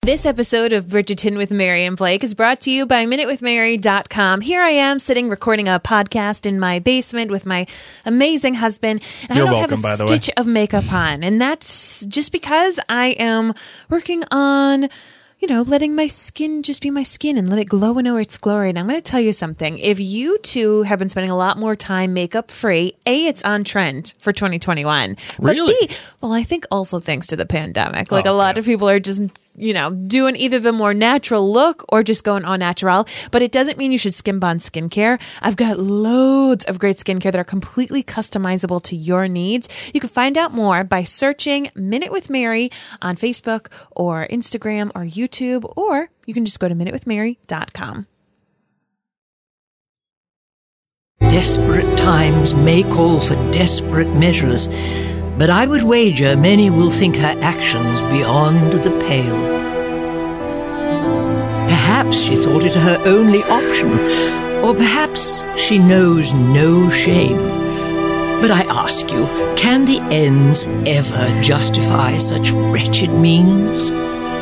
This episode of Bridgerton with Mary and Blake is brought to you by MinuteWithMary.com. Here I am sitting recording a podcast in my basement with my amazing husband, and I don't have a stitch of makeup on. And that's just because I am working on, letting my skin just be my skin and let it glow in its glory. And I'm going to tell you something. If you too have been spending a lot more time makeup free, A, it's on trend for 2021. Really? But B, well, I think also thanks to the pandemic. A lot of people are just doing either the more natural look or just going au natural, but it doesn't mean you should skimp on skincare. I've got loads of great skincare that are completely customizable to your needs. You can find out more by searching Minute with Mary on Facebook or Instagram or YouTube, or you can just go to MinuteWithMary.com. Desperate times may call for desperate measures, but I would wager many will think her actions beyond the pale. Perhaps she thought it her only option, or perhaps she knows no shame. But I ask you, can the ends ever justify such wretched means?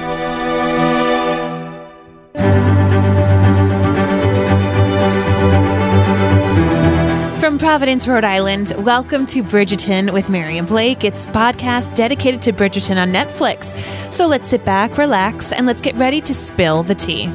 From Providence, Rhode Island, welcome to Bridgerton with Mary and Blake. It's a podcast dedicated to Bridgerton on Netflix. So let's sit back, relax, and let's get ready to spill the tea.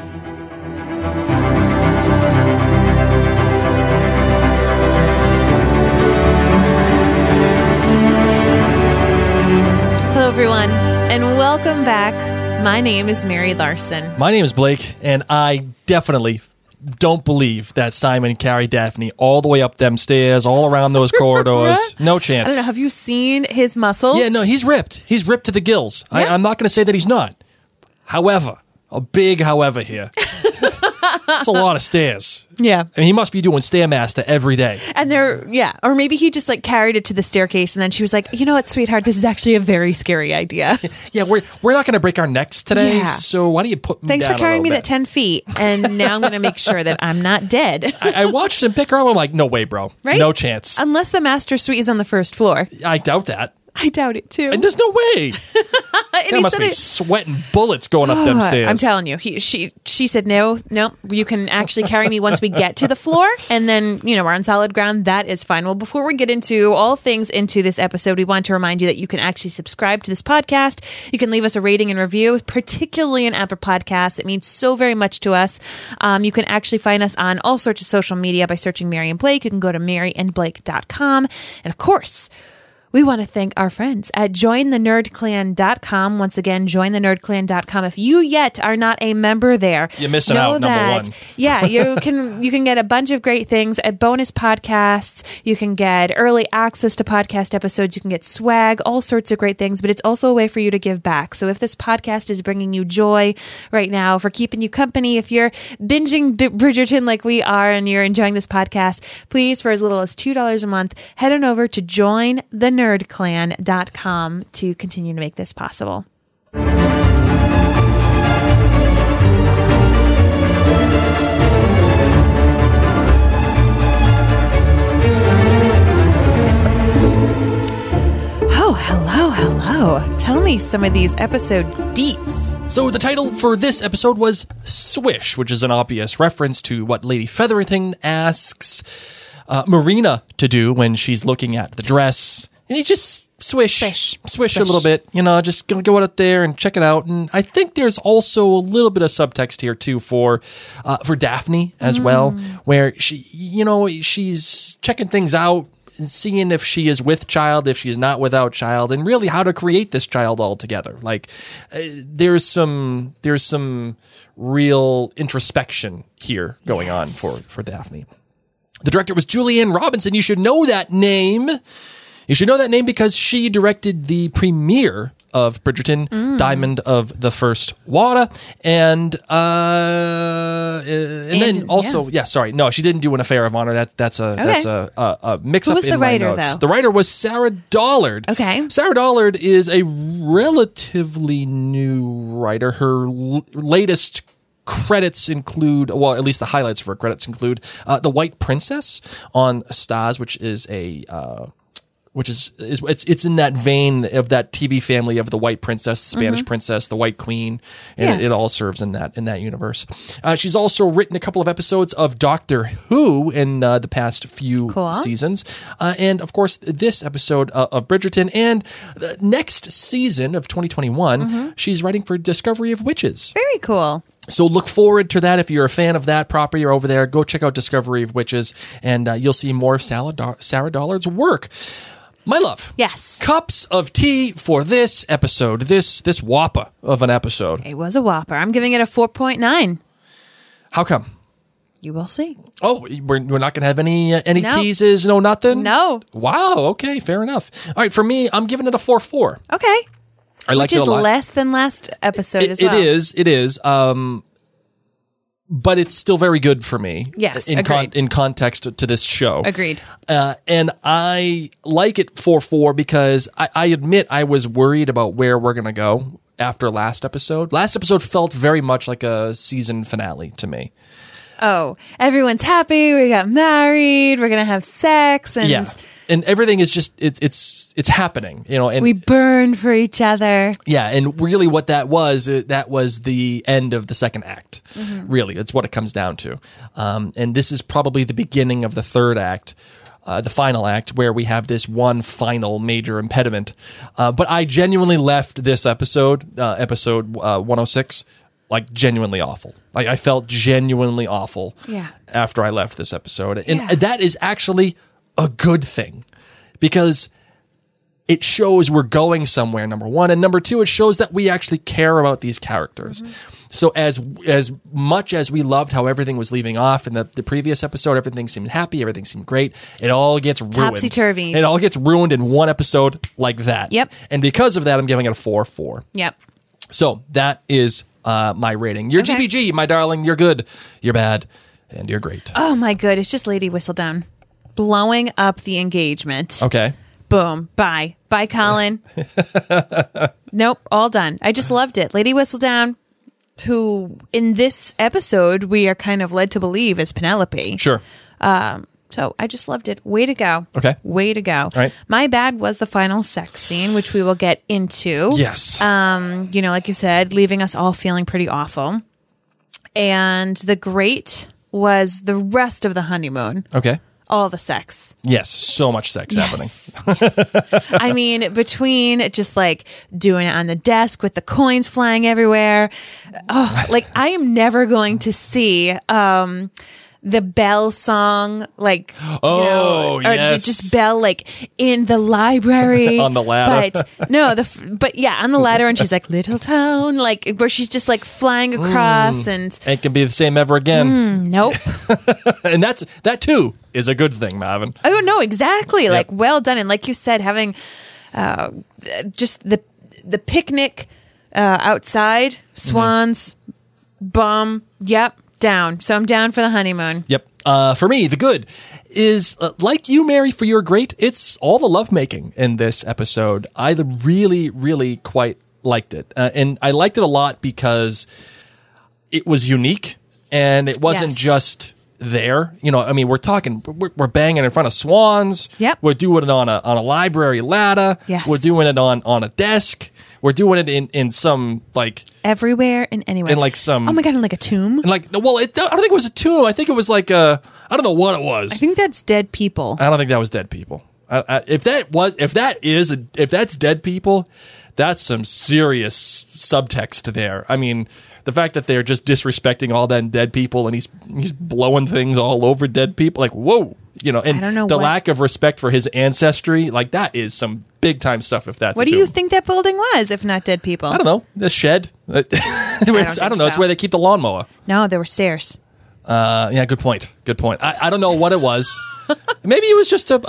Hello, everyone, and welcome back. My name is Mary Larson. My name is Blake, and I definitely don't believe that Simon carried Daphne all the way up them stairs, all around those corridors. No chance. I don't know. Have you seen his muscles? Yeah, no, he's ripped. He's ripped to the gills. Yeah. I'm not going to say that he's not. However, a big however here. It's a lot of stairs. Yeah. I mean, he must be doing Stairmaster every day. And or maybe he just carried it to the staircase, and then she was like, you know what, sweetheart, this is actually a very scary idea. Yeah, we're not going to break our necks today, so why don't you put me Thanks down for carrying me bit. that 10 feet, and now I'm going to make sure that I'm not dead. I watched him pick her up. I'm like, no way, bro. Right? No chance. Unless the master suite is on the first floor. I doubt that. I doubt it, too. And there's no way. That must be sweating bullets going up them stairs. I'm telling you. She said, no, you can actually carry me once we get to the floor. And then, we're on solid ground. That is fine. Well, before we get into all things into this episode, we want to remind you that you can actually subscribe to this podcast. You can leave us a rating and review, particularly in Apple Podcasts. It means so very much to us. You can actually find us on all sorts of social media by searching Mary and Blake. You can go to maryandblake.com. And of course, we want to thank our friends at jointhenerdclan.com. Once again, jointhenerdclan.com. If you yet are not a member there, you're missing out, number one. Yeah, you can get a bunch of great things, bonus podcasts. You can get early access to podcast episodes. You can get swag, all sorts of great things. But it's also a way for you to give back. So if this podcast is bringing you joy right now, for keeping you company, if you're binging Bridgerton like we are and you're enjoying this podcast, please, for as little as $2 a month, head on over to jointhenerdclan.com to continue to make this possible. Oh, hello. Tell me some of these episode deets. So the title for this episode was Swish, which is an obvious reference to what Lady Featherington asks Marina to do when she's looking at the dress. And you just swish a little bit, just go out there and check it out. And I think there's also a little bit of subtext here too for Daphne as well, where she's checking things out, seeing if she is with child, if she is not without child, and really how to create this child altogether. There's some real introspection here going on for Daphne. The director was Julianne Robinson. You should know that name. You should know that name because she directed the premiere of Bridgerton, Diamond of the First Water, and then also, no, she didn't do An Affair of Honor. That's a mix up. Who was the writer, though? The writer was Sarah Dollard. Okay, Sarah Dollard is a relatively new writer. Her latest credits include, well, at least the highlights of her credits include The White Princess on Stars, which is a which is it's in that vein of that TV family of the White Princess, the Spanish Princess, the White Queen, and it all serves in that universe. She's also written a couple of episodes of Doctor Who in the past few seasons, and of course this episode of Bridgerton, and the next season of 2021, she's writing for Discovery of Witches. Very cool. So look forward to that. If you're a fan of that property or over there, go check out Discovery of Witches, and you'll see more of Sarah Dollard's work. My love. Yes. Cups of tea for this episode, this whopper of an episode. It was a whopper. I'm giving it a 4.9. How come? You will see. Oh, we're not going to have any teases, no nothing? No. Wow, okay, fair enough. All right, for me, I'm giving it a 4.4. Okay. I liked Which it a lot. is less than last episode as well. It is. But it's still very good for me. Yes, in context to this show. Agreed. And I like it 4.4 because I admit I was worried about where we're going to go after last episode. Last episode felt very much like a season finale to me. Oh, everyone's happy. We got married. We're going to have sex. And and everything is just, it's happening, you know. And we burn for each other. Yeah, and really what that was the end of the second act. Really, it's what it comes down to. And this is probably the beginning of the third act, the final act, where we have this one final major impediment. But I genuinely left this episode 106, like genuinely awful. Like I felt genuinely awful after I left this episode. And that is actually a good thing, because it shows we're going somewhere, number one, and number two, it shows that we actually care about these characters. So as much as we loved how everything was leaving off in the previous episode, everything seemed happy, everything seemed great, it all gets ruined. Topsy-turvy. It all gets ruined in one episode like that. Yep. And because of that, I'm giving it a 4.4. Yep. So that is my rating. You're GBG, my darling. You're good. You're bad. And you're great. Oh my good. It's just Lady Whistledown blowing up the engagement. Okay. Boom. Bye. Bye, Colin. Nope. All done. I just loved it. Lady Whistledown, who in this episode we are kind of led to believe is Penelope. Sure. So I just loved it. Way to go. Okay. Way to go. All right. My bad was the final sex scene, which we will get into. Yes. You know, like you said, leaving us all feeling pretty awful. And the great was the rest of the honeymoon. Okay. All the sex. Yes, so much sex happening. Yes. I mean, between just like doing it on the desk with the coins flying everywhere. Oh, like I am never going to see the Belle song, like, or yes. just Belle, like in the library on the ladder. But no, but yeah, on the ladder, and she's like Little Town, like where she's just like flying across, and it can be the same ever again. Nope. And that too is a good thing, Marvin. Oh no, exactly. Yep. Like well done, and like you said, having just the picnic outside, swans, bum, yep. Down. So I'm down for the honeymoon. Yep. For me, the good is like you, Mary, for your great. It's all the lovemaking in this episode. I really, really quite liked it. And I liked it a lot because it was unique and it wasn't just there. You know, I mean, we're banging in front of swans. Yep. We're doing it on a library ladder. Yes. We're doing it on a desk. We're doing it in some, like... Everywhere and anywhere. In, like, some... Oh, my God, in, like, a tomb? Like, well, I don't think it was a tomb. I think it was, like, I don't know what it was. I think that's dead people. I don't think that was dead people. If that's dead people, that's some serious subtext there. I mean, the fact that they're just disrespecting all that dead people and he's blowing things all over dead people, like, whoa. You know, and I don't know lack of respect for his ancestry, like that is some big time stuff. If that's what do you think that building was, if not dead people? I don't know. The shed. I don't know. It's where they keep the lawnmower. No, there were stairs. Yeah, good point. Good point. I don't know what it was. Maybe it was just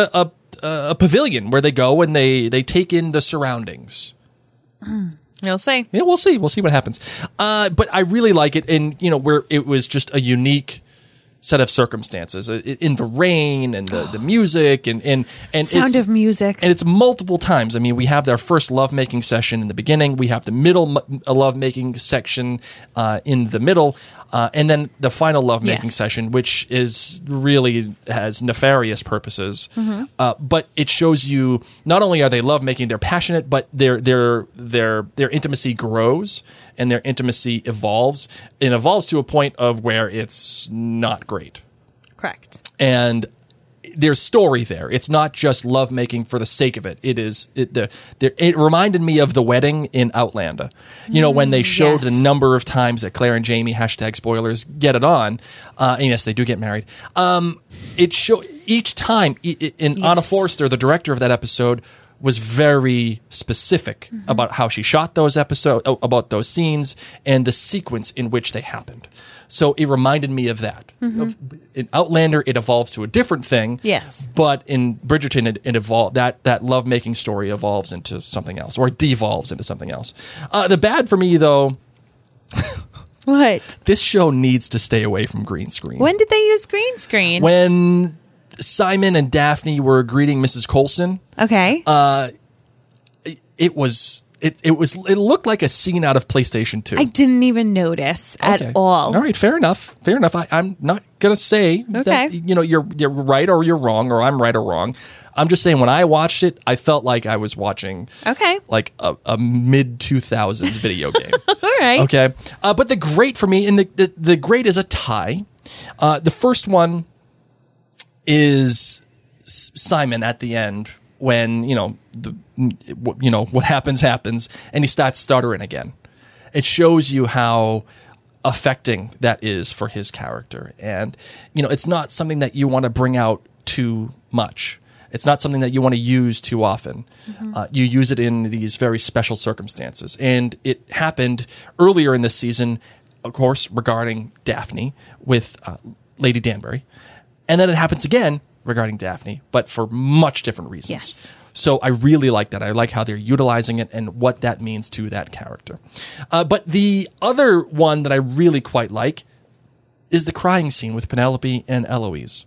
a pavilion where they go and they take in the surroundings. You'll see. Yeah, we'll see. We'll see what happens. But I really like it, and you know, where it was just a unique set of circumstances in the rain and the music and Sound of music. and it's multiple times. I mean, we have our first lovemaking session in the beginning. We have the middle lovemaking section in the middle, and then the final lovemaking session, which is really has nefarious purposes. But it shows you not only are they lovemaking, they're passionate, but their intimacy grows and their intimacy evolves. It evolves to a point of where it's not great. Correct. And there's story there. It's not just lovemaking for the sake of it. It reminded me of The Wedding in Outlander. You know, when they showed the number of times that Claire and Jamie, #spoilers, get it on. And yes, they do get married. It showed each time Anna Forster, the director of that episode, was very specific about how she shot those episodes, about those scenes, and the sequence in which they happened. So it reminded me of that. In Outlander, it evolves to a different thing. Yes. But in Bridgerton, it evolved. That lovemaking story evolves into something else, or devolves into something else. The bad for me, though, What? this show needs to stay away from green screen. When did they use green screen? When Simon and Daphne were greeting Mrs. Coulson, Okay. it looked like a scene out of PlayStation 2. I didn't even notice at all. All right, fair enough. I'm not gonna say that you're right or you're wrong, or I'm right or wrong. I'm just saying when I watched it, I felt like I was watching like a mid 2000s video game. All right. Okay, but the great for me, and the great is a tie. The first one is Simon at the end when what happens, and he starts stuttering again. It shows you how affecting that is for his character, and it's not something that you want to bring out too much. It's not something that you want to use too often. You use it in these very special circumstances, and it happened earlier in this season, of course, regarding Daphne with Lady Danbury. And then it happens again regarding Daphne, but for much different reasons. Yes. So I really like that. I like how they're utilizing it and what that means to that character. But the other one that I really quite like is the crying scene with Penelope and Eloise.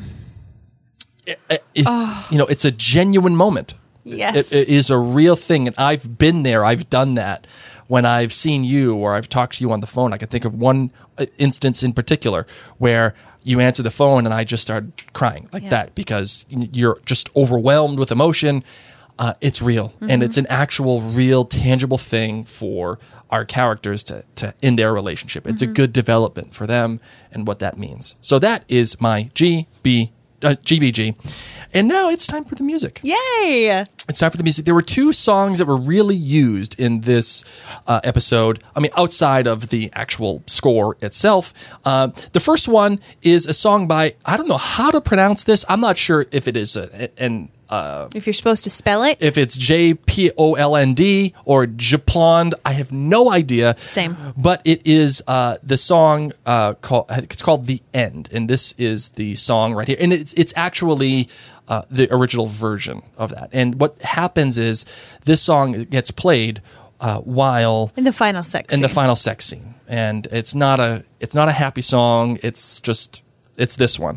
It's a genuine moment. Yes. It is a real thing. And I've been there. I've done that. When I've seen you or I've talked to you on the phone, I can think of one instance in particular where you answer the phone and I just started crying like that because you're just overwhelmed with emotion. It's real. And it's an actual, real, tangible thing for our characters to in their relationship. It's a good development for them and what that means. So that is my GBG. And now it's time for the music. Yay! It's time for the music. There were two songs that were really used in this episode. I mean, outside of the actual score itself. The first one is a song by, I don't know how to pronounce this. I'm not sure if it is if you're supposed to spell it. if it's Jpoland or Japlond. I have no idea. Same. But it is the song called The End. And this is the song right here. And it's actually the original version of that. And what happens is this song gets played while In the final sex scene. final sex scene. And it's not a happy song. It's this one.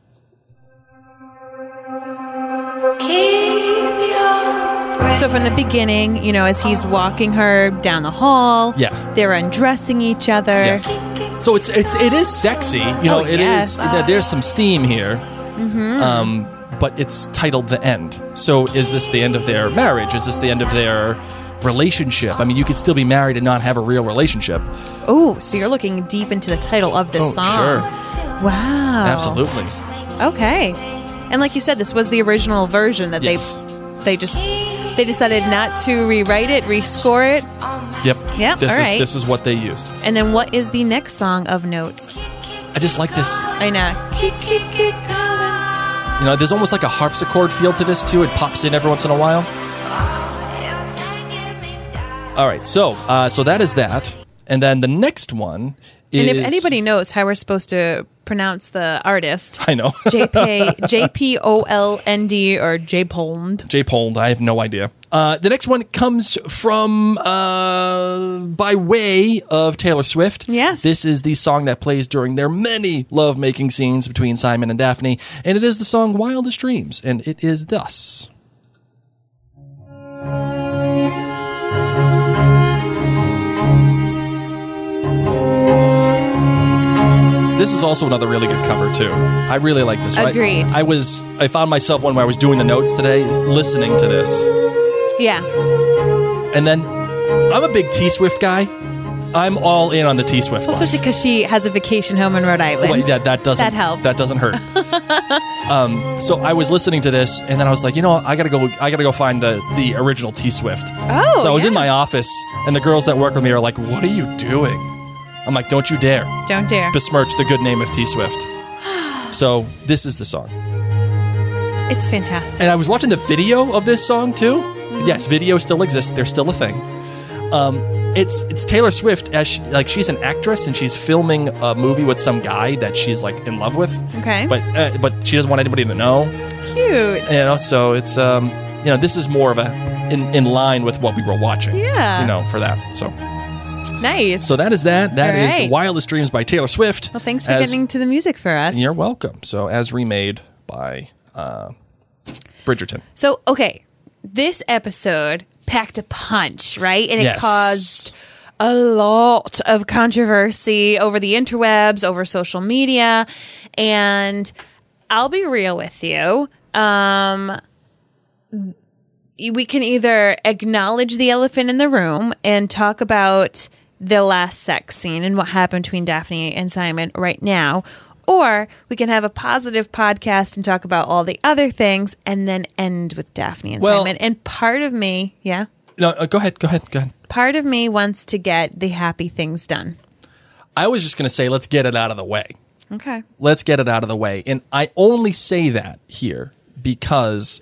So from the beginning, as he's walking her down the hall, they're undressing each other. Yes. So it is sexy. It is. There's some steam here. But it's titled The End. So is this the end of their marriage? Is this the end of their relationship? I mean, you could still be married and not have a real relationship. Oh, so you're looking deep into the title of this song. Sure. Wow. Absolutely. Okay. And like you said, this was the original version that Yes. they decided not to rewrite it, rescore it. Yep. Yeah, all right. This is what they used. And then what is the next song of notes? I just like this. I know. There's almost like a harpsichord feel to this too. It pops in every once in a while. All right, so that is that. And then the next one And if anybody knows how we're supposed to pronounce the artist, I know. J-P-O-L-N-D or J-Poland. J-Poland, I have no idea. The next one comes from by way of Taylor Swift. Yes. This is the song that plays during their many love-making scenes between Simon and Daphne, and it is the song Wildest Dreams, and it is thus. This is also another really good cover, too. I really like this one. Agreed. I found myself when I was doing the notes today listening to this. Yeah. And then, I'm a big T-Swift guy. I'm all in on the T-Swift line. Especially because she has a vacation home in Rhode Island. Wait, that helps. That doesn't hurt. So I was listening to this, and then I was like, I gotta go find the original T-Swift. Oh, so I was in yeah. my office, and the girls that work with me are like, "What are you doing?" I'm like, "Don't you dare! Don't dare. Besmirch the good name of T-Swift." So this is the song, It's fantastic. and I was watching the video of this song too. Yes, video still exists. They're still a thing. It's Taylor Swift as she's an actress and she's filming a movie with some guy that she's like in love with. Okay. But she doesn't want anybody to know. Cute. So it's this is more of a in line with what we were watching. Yeah. For that. So Nice. that is that. That All is right. Wildest Dreams by Taylor Swift. Well, thanks for getting to the music for us. You're welcome. So as remade by Bridgerton. So, okay, this episode packed a punch, right? And it Yes. caused a lot of controversy over the interwebs, over social media. And I'll be real with you. We can either acknowledge the elephant in the room and talk about the last sex scene and what happened between Daphne and Simon right now, or we can have a positive podcast and talk about all the other things and then end with Daphne and Simon. And part of me, No, go ahead. part of me wants to get the happy things done. I was just going to say, let's get it out of the way. Okay. Let's get it out of the way. And I only say that here because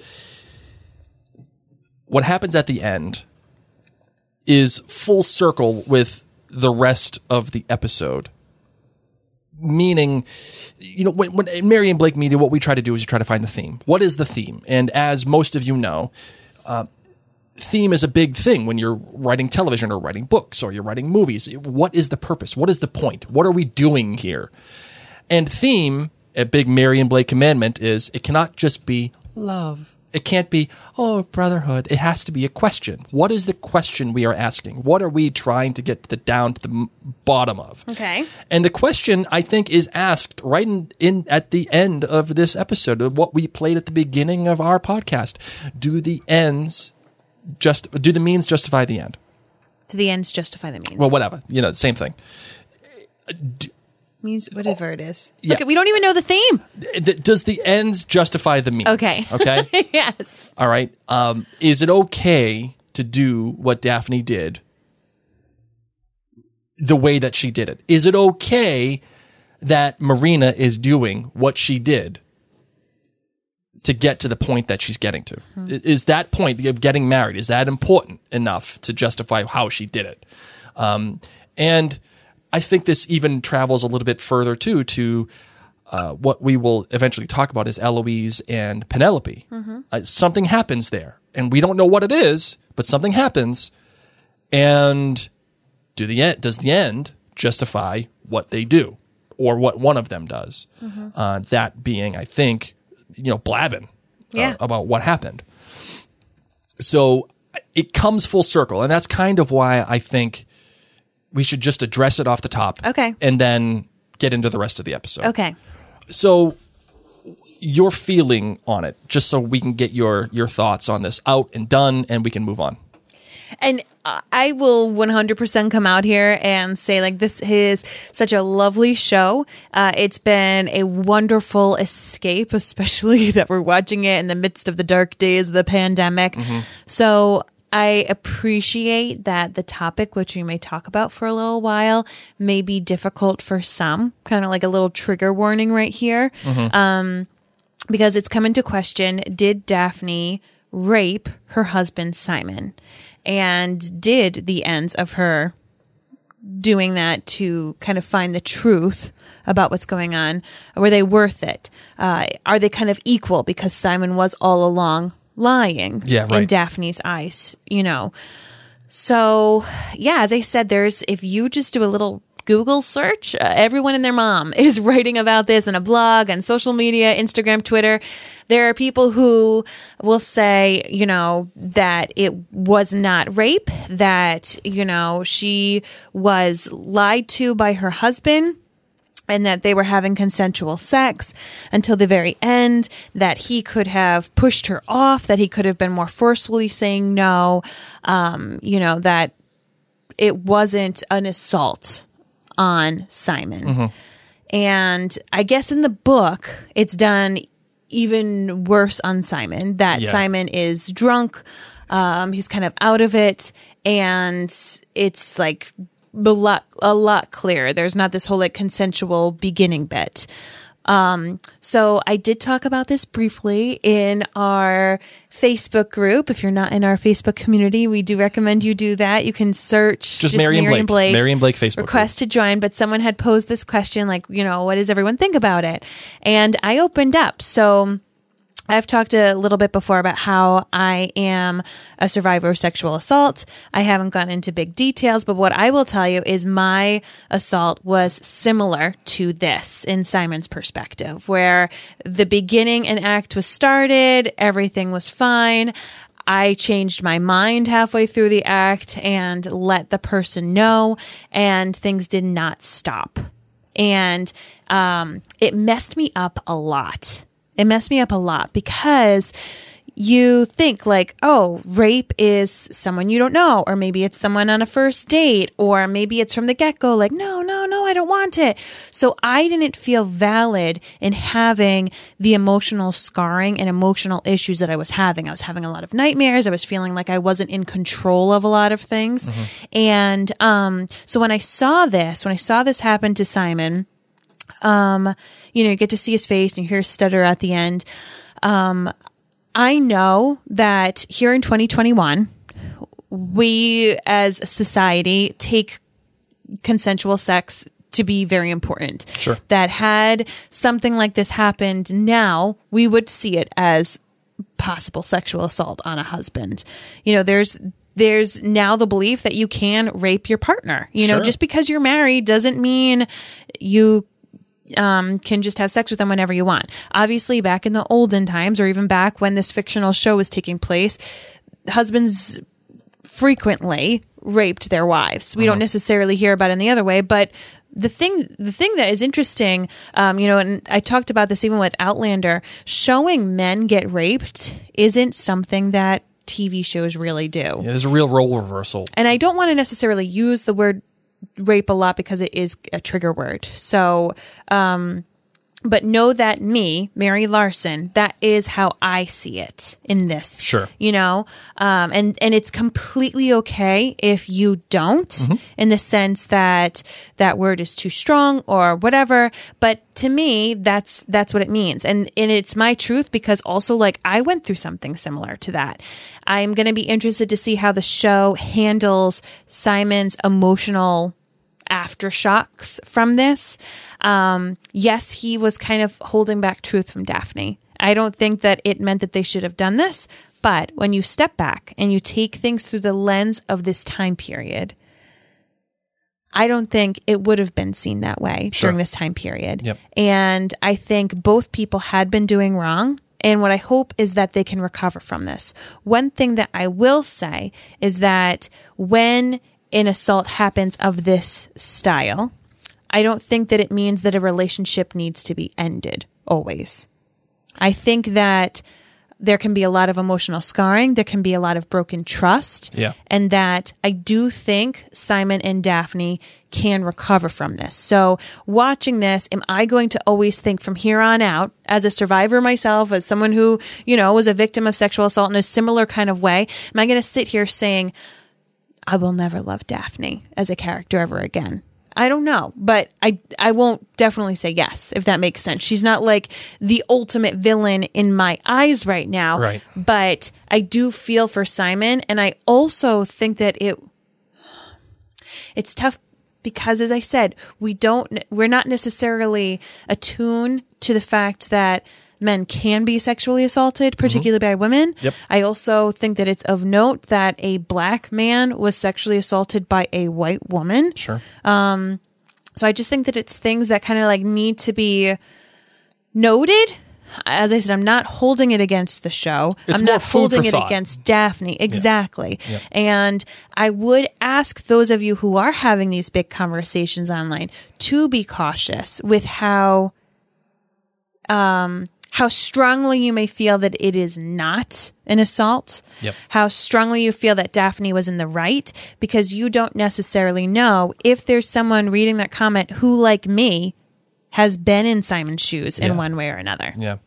what happens at the end is full circle with the rest of the episode. Meaning, when in Mary and Blake Media, what we try to do is try to find the theme. What is the theme? And as most of you know, theme is a big thing when you're writing television or writing books or you're writing movies. What is the purpose? What is the point? What are we doing here? And theme, a big Mary and Blake commandment is it cannot just be love. It can't be, brotherhood. It has to be a question. What is the question we are asking? What are we trying to get down to the bottom of? Okay. And the question, I think, is asked right in at the end of this episode, of what we played at the beginning of our podcast. Do the means justify the end? Do the ends justify the means? Well, whatever. Same thing. Means whatever it is. Yeah. Okay, we don't even know the theme. Does the ends justify the means? Okay. Okay? Yes. All right. Is it okay to do what Daphne did the way that she did it? Is it okay that Marina is doing what she did to get to the point that she's getting to? Is that point of getting married, is that important enough to justify how she did it? And I think this even travels a little bit further, too, to what we will eventually talk about is Eloise and Penelope. Something happens there, and we don't know what it is, but something happens, and does the end justify what they do, or what one of them does? That being, I think, blabbing about what happened. So it comes full circle, and that's kind of why I think we should just address it off the top. Okay. And then get into the rest of the episode. Okay. So your feeling on it, just so we can get your thoughts on this out and done and we can move on. And I will 100% come out here and say, this is such a lovely show. It's been a wonderful escape, especially that we're watching it in the midst of the dark days of the pandemic. So I appreciate that the topic, which we may talk about for a little while, may be difficult for some, kind of like a little trigger warning right here. Because it's come into question, did Daphne rape her husband, Simon? And did the ends of her doing that to kind of find the truth about what's going on? Were they worth it? Are they kind of equal because Simon was all along lying in Daphne's eyes, you know? So, yeah, as I said, if you just do a little Google search, everyone and their mom is writing about this in a blog, on social media, Instagram, Twitter. There are people who will say, you know, that it was not rape, that, you know, she was lied to by her husband, and that they were having consensual sex until the very end, that he could have pushed her off, that he could have been more forcefully saying no, you know, that it wasn't an assault on Simon. Mm-hmm. And I guess in the book, it's done even worse on Simon, that Simon is drunk, he's kind of out of it, and it's like a lot clearer. There's not this whole like consensual beginning bit. So I did talk about this briefly in our Facebook group. If you're not in our Facebook community, we do recommend you do that. You can search just Marian Blake. Marian Blake Facebook request group. To join. But someone had posed this question, like, you know, what does everyone think about it? And I opened up. So I've talked a little bit before about how I am a survivor of sexual assault. I haven't gone into big details, but what I will tell you is my assault was similar to this in Simon's perspective, where the beginning and act was started, everything was fine. I changed my mind halfway through the act and let the person know, and things did not stop. And it messed me up a lot. It messed me up a lot because you think like, oh, rape is someone you don't know, or maybe it's someone on a first date, or maybe it's from the get-go, like, no, I don't want it. So I didn't feel valid in having the emotional scarring and emotional issues that I was having. I was having a lot of nightmares. I was feeling like I wasn't in control of a lot of things. Mm-hmm. And so when I saw this happen to Simon, you know, you get to see his face and you hear stutter at the end. I know that here in 2021, we as a society take consensual sex to be very important. Sure. That had something like this happened now, we would see it as possible sexual assault on a husband. You know, there's now the belief that you can rape your partner. You know, just because you're married doesn't mean you can just have sex with them whenever you want. Obviously, back in the olden times, or even back when this fictional show was taking place, husbands frequently raped their wives. We don't necessarily hear about it in the other way, but the thing that is interesting, you know, and I talked about this even with Outlander, showing men get raped isn't something that TV shows really do. Yeah, there's a real role reversal. And I don't want to necessarily use the word rape a lot because it is a trigger word. So, but know that me, Mary Larson, that is how I see it in this. Sure. You know, and it's completely okay if you don't, in the sense that that word is too strong or whatever. But to me, that's what it means. And it's my truth, because also, like, I went through something similar to that. I'm going to be interested to see how the show handles Simon's emotional aftershocks from this. Yes, he was kind of holding back truth from Daphne. I don't think that it meant that they should have done this, but when you step back and you take things through the lens of this time period, I don't think it would have been seen that way during this time period. Yep. And I think both people had been doing wrong. And what I hope is that they can recover from this. One thing that I will say is that when an assault happens of this style, I don't think that it means that a relationship needs to be ended always. I think that there can be a lot of emotional scarring. There can be a lot of broken trust. Yeah. And that I do think Simon and Daphne can recover from this. So watching this, am I going to always think from here on out, as a survivor myself, as someone who, you know, was a victim of sexual assault in a similar kind of way, am I going to sit here saying, I will never love Daphne as a character ever again? I don't know, but I won't definitely say yes, if that makes sense. She's not like the ultimate villain in my eyes right now, right? But I do feel for Simon, and I also think that it's tough because, as I said, we're not necessarily attuned to the fact that men can be sexually assaulted, particularly by women. Yep. I also think that it's of note that a black man was sexually assaulted by a white woman. Sure. So I just think that it's things that kind of like need to be noted. As I said, I'm not holding it against the show. It's I'm more not food holding for it thought. against Daphne. Exactly. Yep. And I would ask those of you who are having these big conversations online to be cautious with how strongly you may feel that it is not an assault. Yep. How strongly you feel that Daphne was in the right, because you don't necessarily know if there's someone reading that comment who, like me, has been in Simon's shoes in one way or another. Yeah.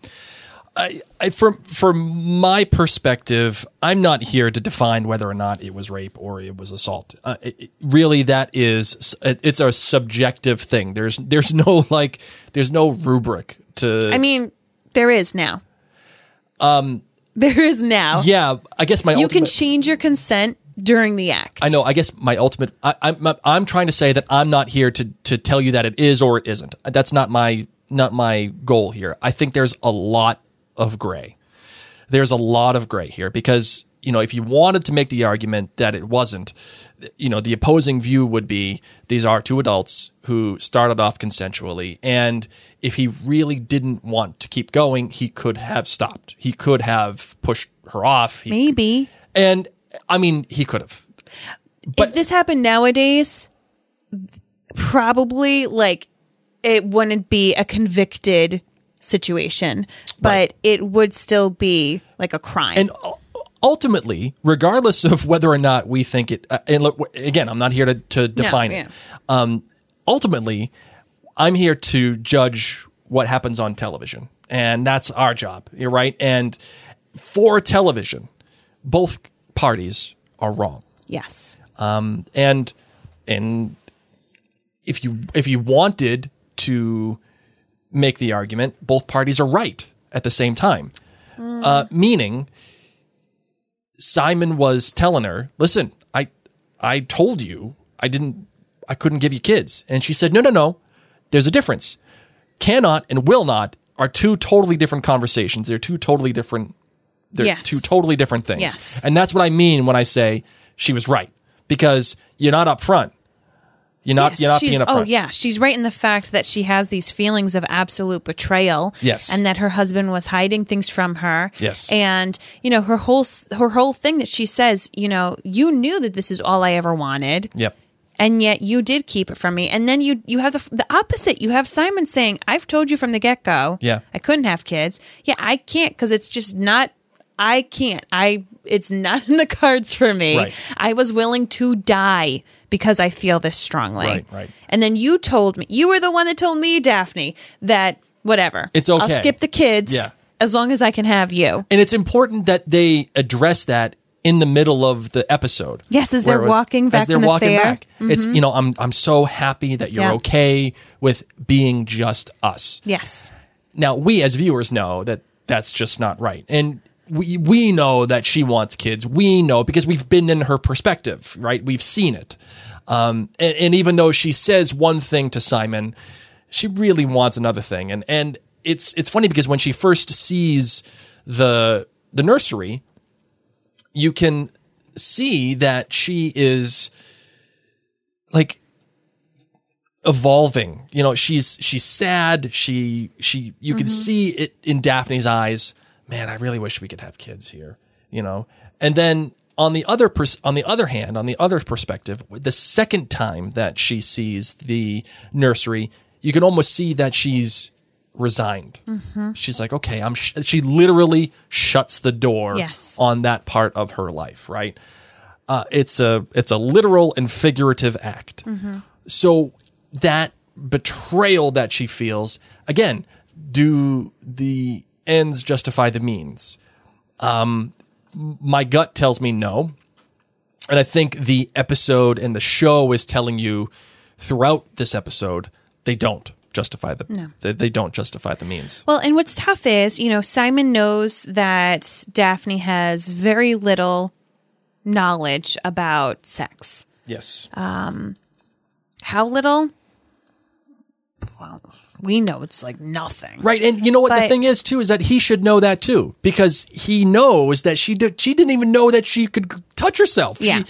From my perspective, I'm not here to define whether or not it was rape or it was assault. Really, it's a subjective thing. There's no rubric to. I mean, there is now. There is now. Yeah, I guess you can change your consent during the act. I know. I guess my ultimate. I'm trying to say that I'm not here to tell you that it is or it isn't. That's not my goal here. I think there's a lot of gray. There's a lot of gray here because, if you wanted to make the argument that it wasn't, the opposing view would be these are two adults who started off consensually, and if he really didn't want to keep going, he could have stopped. He could have pushed her off. Maybe. And I mean, he could have. But if this happened nowadays, probably it wouldn't be a convicted situation, but it would still be like a crime. And ultimately, regardless of whether or not we think it, and look, again, I'm not here to define it. Ultimately, I'm here to judge what happens on television, and that's our job. You're right. And for television, both parties are wrong. Yes. And if you wanted to make the argument, both parties are right at the same time. Meaning, Simon was telling her, "Listen, I told you I couldn't give you kids," and she said, "No. There's a difference. Cannot and will not are two totally different conversations. They're two totally different. Two totally different things." Yes. And that's what I mean when I say she was right, because you're not upfront. You're not being upfront. Oh, yeah. She's right in the fact that she has these feelings of absolute betrayal. Yes. And that her husband was hiding things from her. Yes. And, her whole thing that she says, you knew that this is all I ever wanted. Yep. And yet you did keep it from me. And then you have the opposite. You have Simon saying, I've told you from the get-go. Yeah. I couldn't have kids. Yeah, I can't because it's just not. I can't. It's not in the cards for me. Right. I was willing to die because I feel this strongly. Right. And then you told me, you were the one that told me, Daphne, that whatever. It's okay. I'll skip the kids as long as I can have you. And it's important that they address that in the middle of the episode. Yes, as they're walking back from the fair. Mm-hmm. It's, I'm so happy that you're okay with being just us. Yes. Now, we as viewers know that that's just not right. And we know that she wants kids. We know because we've been in her perspective, right? We've seen it. And even though she says one thing to Simon, she really wants another thing. And it's funny because when she first sees the nursery, you can see that she is like evolving. She's sad. You can see it in Daphne's eyes. Man, I really wish we could have kids here, And then on the other hand, on the other perspective, the second time that she sees the nursery, you can almost see that she's resigned. Mm-hmm. She's like, okay, she literally shuts the door on that part of her life, right? It's a literal and figurative act. Mm-hmm. So that betrayal that she feels, again, do the ends justify the means? My gut tells me no. And I think the episode and the show is telling you throughout this episode, they don't justify they don't justify the means. Well, and what's tough is, Simon knows that Daphne has very little knowledge about sex. Yes. How little? Well, we know it's like nothing. Right. And you know what the But- thing is, too, is that he should know that, too, because he knows that she didn't even know that she could touch herself. Yeah.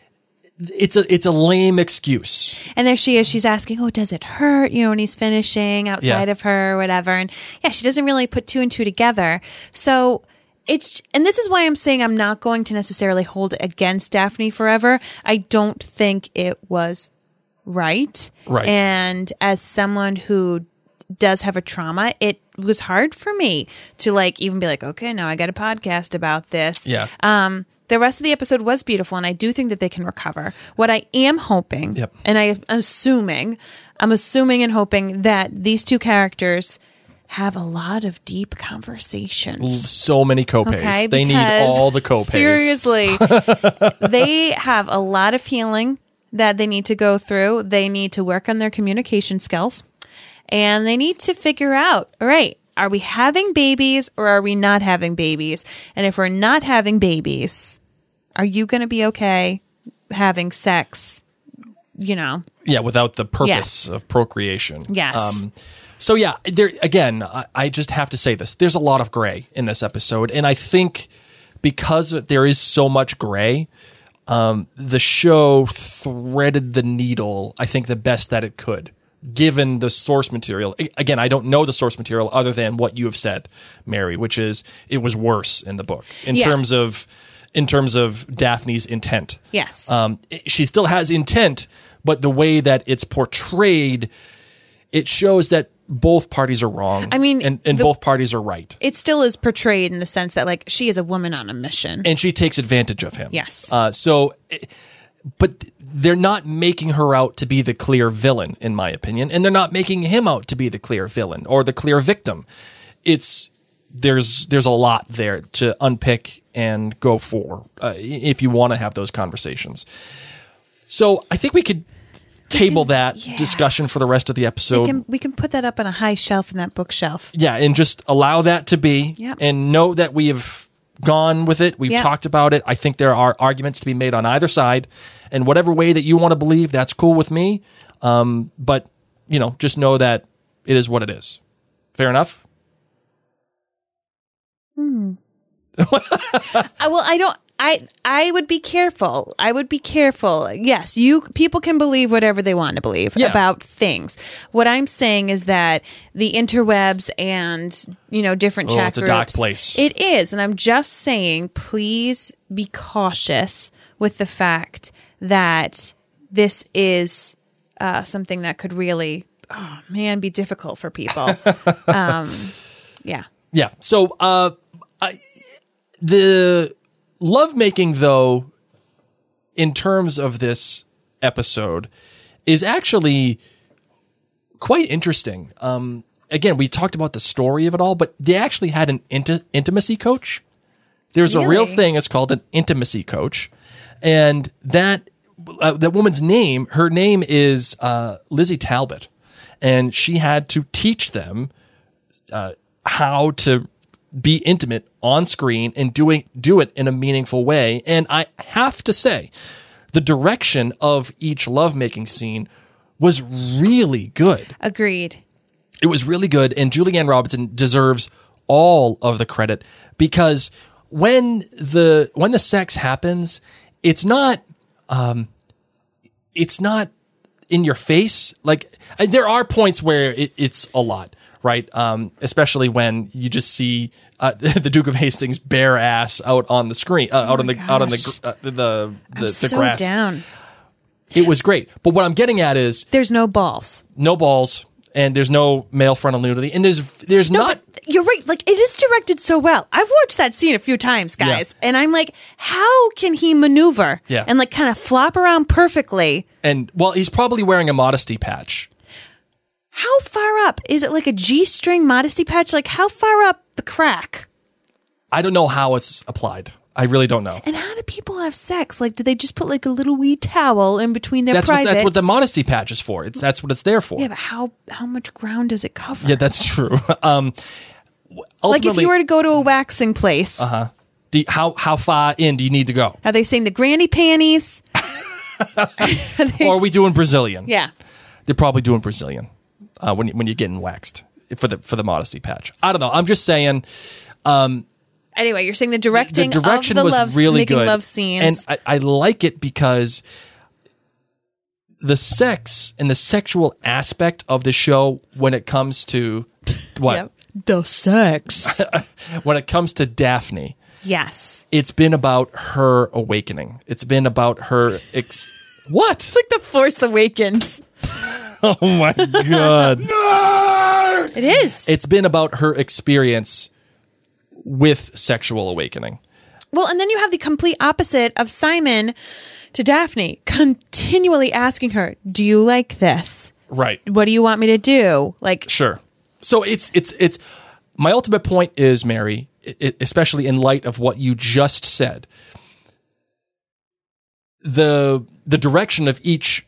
It's a lame excuse. And there she is. She's asking, "Oh, does it hurt?" You know, when he's finishing outside Yeah. of her, or whatever. And yeah, she doesn't really put two and two together. So and this is why I'm saying I'm not going to necessarily hold it against Daphne forever. I don't think it was right. Right. And as someone who does have a trauma, it was hard for me to like even be like, okay, now I got a podcast about this. Yeah. The rest of the episode was beautiful, and I do think that they can recover. What I am hoping, Yep. and I'm assuming and hoping that these two characters have a lot of deep conversations. So many copays. Okay, They need because all the copays. Seriously, they have a lot of healing that they need to go through. They need to work on their communication skills, and they need to figure out, all right, are we having babies or are we not having babies? And if we're not having babies, are you going to be okay having sex? You know, Yeah, without the purpose of procreation. Yes. So yeah, there again, I just have to say this. There's a lot of gray in this episode, and I think because there is so much gray, the show threaded the needle, I think, the best that it could, given the source material. Again, I don't know the source material other than what you have said, Mary, which is it was worse in the book in Yeah. terms of Daphne's intent. yes. She still has intent, but the way that it's portrayed, it shows that both parties are wrong. I mean, and both parties are right. It still is portrayed in the sense that like she is a woman on a mission. And she takes advantage of him. Yes. But they're not making her out to be the clear villain, in my opinion, and they're not making him out to be the clear villain or the clear victim. There's a lot there to unpick and go for if you want to have those conversations. So I think we could table that discussion for the rest of the episode. we can put that up on a high shelf in that bookshelf. Yeah, and just allow that to be, Yep. and know that we have gone with it. We've Yep. talked about it. I think there are arguments to be made on either side, and whatever way that you want to believe, that's cool with me. But just know that it is what it is. Fair enough. I would be careful. Yes, people can believe whatever they want to believe Yeah. about things. What I'm saying is that the interwebs and different chat it's a groups, dark place. It is, and I'm just saying, please be cautious with the fact that this is something that could really, be difficult for people. Yeah. Yeah. So the lovemaking, though, in terms of this episode, is actually quite interesting. Again, we talked about the story of it all, but they actually had an intimacy coach. There's a real Really? thing. It's called an intimacy coach, and that woman's name, her name is Lizzie Talbot, and she had to teach them how to be intimate on screen and do it in a meaningful way. And I have to say, the direction of each lovemaking scene was really good. Agreed. It was really good, and Julianne Robinson deserves all of the credit, because when the sex happens, it's not in your face. Like, there are points where it's a lot, right? Especially when you just see the Duke of Hastings' bare ass out on the screen, out on the So grass. down. It was great, but what I'm getting at is There's no balls. no balls, and there's no male frontal nudity, and there's not. You're right. Like, it is directed so well. I've watched that scene a few times, guys, and I'm like, how can he maneuver Yeah. and like kind of flop around perfectly? And well, he's probably wearing a modesty patch. How far up? Is it like a G-string modesty patch? Like, how far up the crack? I don't know how it's applied. I really don't know. And how do people have sex? Like, do they just put like a little wee towel in between their privates? That's what the modesty patch is for. That's what it's there for. Yeah, but how much ground does it cover? Yeah, that's true. Like, if you were to go to a waxing place, how far in do you need to go? are they saying the granny panties? Or are we doing Brazilian? Yeah. They're probably doing Brazilian when you're getting waxed for the modesty patch. I don't know. I'm just saying. Anyway, you're saying the directing The direction of the was love, really making good. love scenes. And I like it because the sex and the sexual aspect of the show when it comes to what? Yep. The sex. When it comes to Daphne, Yes. it's been about her awakening. It's been about her what? It's like The Force Awakens. Oh my God. It is. It's been about her experience with sexual awakening. Well, and then you have the complete opposite of Simon to Daphne, continually asking her, do you like this? Right. What do you want me to do? Like, Sure. So it's my ultimate point is, Mary, especially in light of what you just said, the direction of each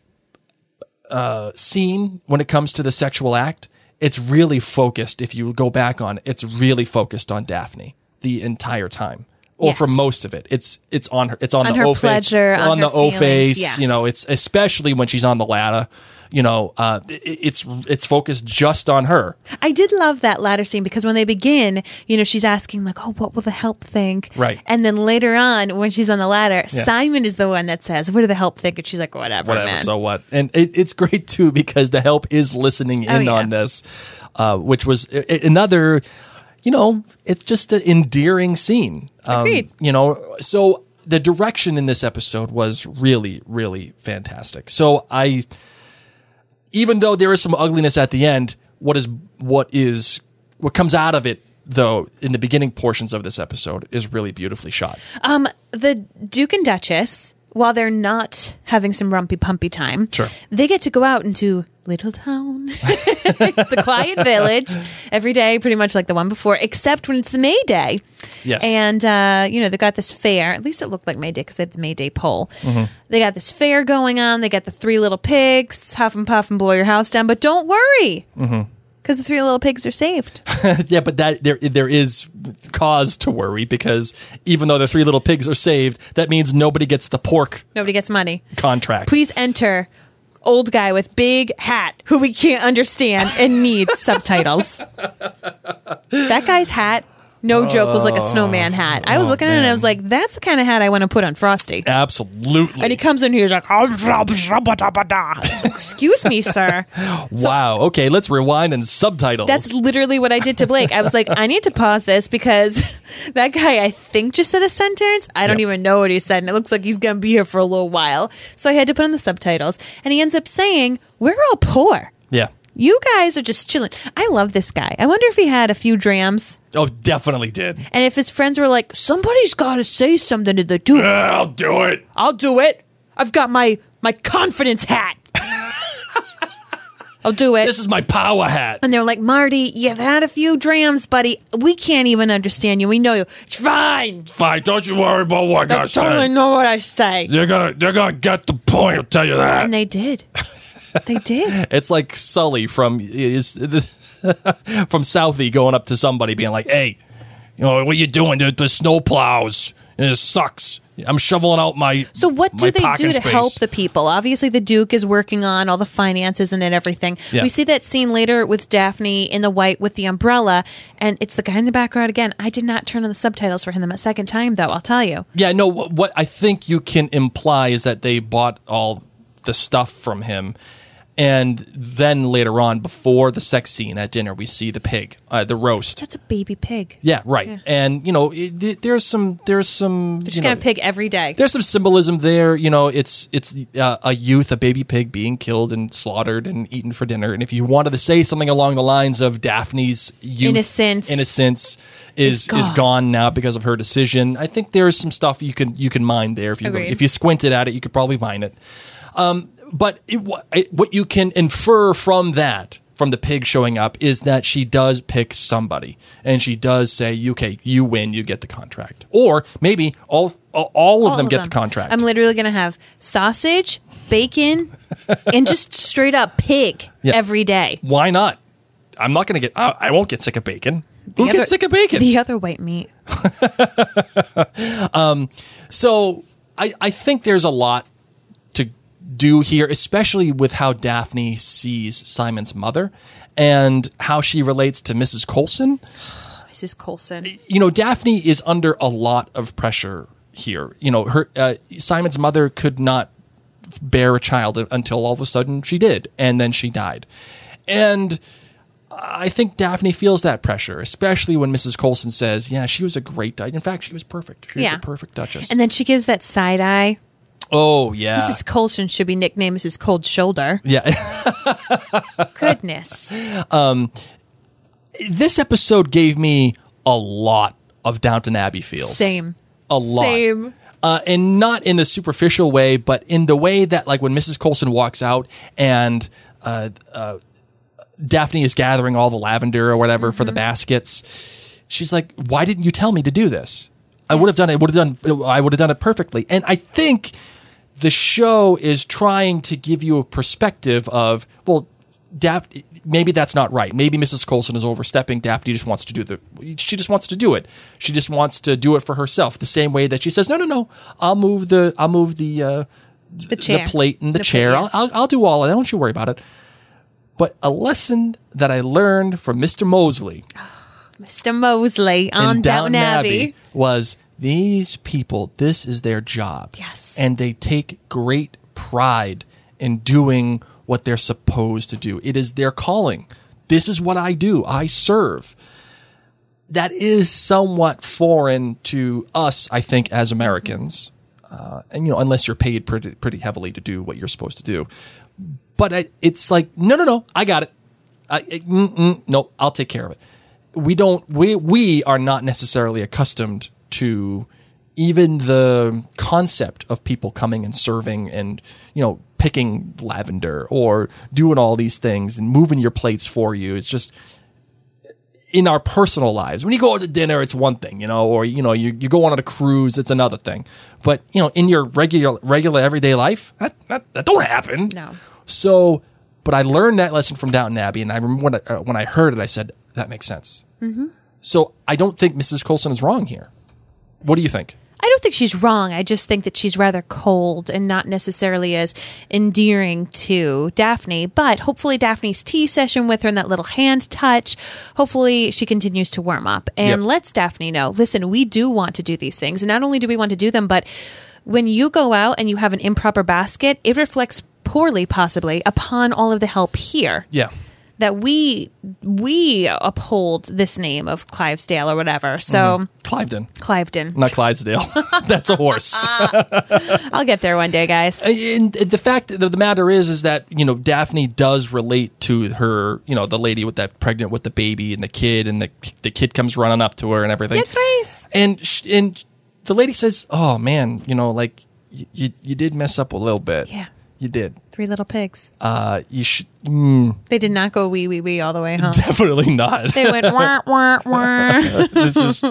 scene when it comes to the sexual act, it's really focused. If you go back on, it's really focused on Daphne the entire time. Or Yes. for most of it, it's on her. It's on the her O pleasure, on the her O feelings, face. yes. You know, it's especially when she's on the ladder. You know, it's focused just on her. I did love that latter scene because when they begin, you know, she's asking like, oh, what will the help think? Right. And then later on, when she's on the ladder, Simon is the one that says, what do the help think? And she's like, whatever, man. So what? And it's great too because the help is listening in yeah. on this, which was another. You know, it's just an endearing scene. Agreed. You know, so the direction in this episode was really, really fantastic. So even though there is some ugliness at the end, what comes out of it, though, in the beginning portions of this episode is really beautifully shot. The Duke and Duchess, while they're not having some rumpy-pumpy time, Sure. they get to go out into Little Town. It's a quiet village every day, pretty much like the one before, except when it's the May Day. Yes. And, you know, they got this fair. At least it looked like May Day because they had the May Day pole. Mm-hmm. They got this fair going on. They got the 3 little pigs, huff and puff and blow your house down. But don't worry. Because the 3 little pigs are saved. Yeah, but that there is cause to worry because even though the 3 little pigs are saved, that means nobody gets the pork Nobody gets money. contract. Please enter old guy with big hat who we can't understand and needs subtitles. That guy's hat, no joke, was like a snowman hat. I was looking at it and I was like, that's the kind of hat I want to put on Frosty. Absolutely. And he comes in here, he's like, excuse me, sir. Wow. Okay, let's rewind and subtitles. That's literally what I did to Blake. I was like, I need to pause this because that guy, I think, just said a sentence. I don't even know what he said. And it looks like he's going to be here for a little while. So I had to put on the subtitles. And he ends up saying, we're all poor. Yeah. You guys are just chilling. I love this guy. I wonder if he had a few drams. Oh, definitely did. And if his friends were like, somebody's got to say something to the dude. I'll do it. I'll do it. I've got my confidence hat. I'll do it. This is my power hat. And they're like, Marty, you've had a few drams, buddy. We can't even understand you. We know you. It's fine. Fine. Don't you worry about what I gotta That's all I know what I say. They're gonna get the point. I'll tell you that. And they did. They did. It's like Sully from Southie going up to somebody being like, "Hey, you know what you doing? The snow plows. It sucks. I'm shoveling out my." So what do my they parking do to space." help the people? Obviously, the Duke is working on all the finances and everything. Yeah. We see that scene later with Daphne in the white with the umbrella, and it's the guy in the background again. I did not turn on the subtitles for him the second time, though. I'll tell you. Yeah, no. What I think you can imply is that they bought all the stuff from him. And then later on, before the sex scene at dinner, we see the pig, the roast. That's a baby pig. Yeah, right. Yeah. And you know, there's some. They're just gonna pig every day. There's some symbolism there. You know, it's a baby pig being killed and slaughtered and eaten for dinner. And if you wanted to say something along the lines of Daphne's youth, innocence is gone now because of her decision, I think there's some stuff you can mine there. If you squinted at it, you could probably mine it. But what you can infer from that, from the pig showing up, is that she does pick somebody, and she does say, "Okay, you win, you get the contract," or maybe all of them get the contract. I'm literally going to have sausage, bacon, and just straight up pig every day. Why not? I'm not going to get. I won't get sick of bacon. Who gets sick of bacon? The other white meat. So I think there's a lot do here, especially with how Daphne sees Simon's mother and how she relates to Mrs. Coulson. Mrs. Coulson. You know, Daphne is under a lot of pressure here. You know, her Simon's mother could not bear a child until all of a sudden she did, and then she died. And I think Daphne feels that pressure, especially when Mrs. Coulson says, yeah, she was a great Duchess. In fact, she was perfect. She was a perfect Duchess. And then she gives that side eye. Oh, yeah. Mrs. Coulson should be nicknamed Mrs. Cold Shoulder. Yeah. Goodness. This episode gave me a lot of Downton Abbey feels. Same. A lot. Same. And not in the superficial way, but in the way that, like, when Mrs. Coulson walks out and Daphne is gathering all the lavender or whatever for the baskets, she's like, "Why didn't you tell me to do this? I would have done it. I would have done it perfectly." And I think the show is trying to give you a perspective of, well, Daphne, maybe that's not right. Maybe Mrs. Coulson is overstepping. Daphne just wants to do she just wants to do it. She just wants to do it for herself. The same way that she says, no, I'll move the chair. The plate and the chair. Plate, yeah. I'll do all of that. Don't you worry about it. But a lesson that I learned from Mr. Mosley. Mr. Mosley on Downton Abbey was, these people, this is their job. Yes. And they take great pride in doing what they're supposed to do. It is their calling. This is what I do. I serve. That is somewhat foreign to us, I think, as Americans. And, you know, unless you're paid pretty heavily to do what you're supposed to do. But it's like, no, I got it. No, I'll take care of it. We are not necessarily accustomed to even the concept of people coming and serving and, you know, picking lavender or doing all these things and moving your plates for you. It's just in our personal lives. When you go out to dinner, it's one thing, you know, or, you know, you go on a cruise, it's another thing. But, you know, in your regular everyday life, that don't happen. No. So, but I learned that lesson from Downton Abbey, and I remember when I heard it, I said, that makes sense. Mm-hmm. So I don't think Mrs. Coulson is wrong here. What do you think? I don't think she's wrong. I just think that she's rather cold and not necessarily as endearing to Daphne. But hopefully Daphne's tea session with her and that little hand touch, hopefully she continues to warm up and lets Daphne know, listen, we do want to do these things. And not only do we want to do them, but when you go out and you have an improper basket, it reflects poorly, possibly, upon all of the help here. Yeah. That we uphold this name of Clivesdale or whatever. So Cliveden. Not Clydesdale. That's a horse. I'll get there one day, guys. And the fact of the matter is that, you know, Daphne does relate to her, you know, the lady with that pregnant with the baby and the kid, and the kid comes running up to her and everything. Get Grace. And the lady says, "Oh man, you know, like you did mess up a little bit." Yeah. You did. 3 Little Pigs. You should. They did not go wee, wee, wee all the way home. Definitely not. They went wah, wah, wah. This is.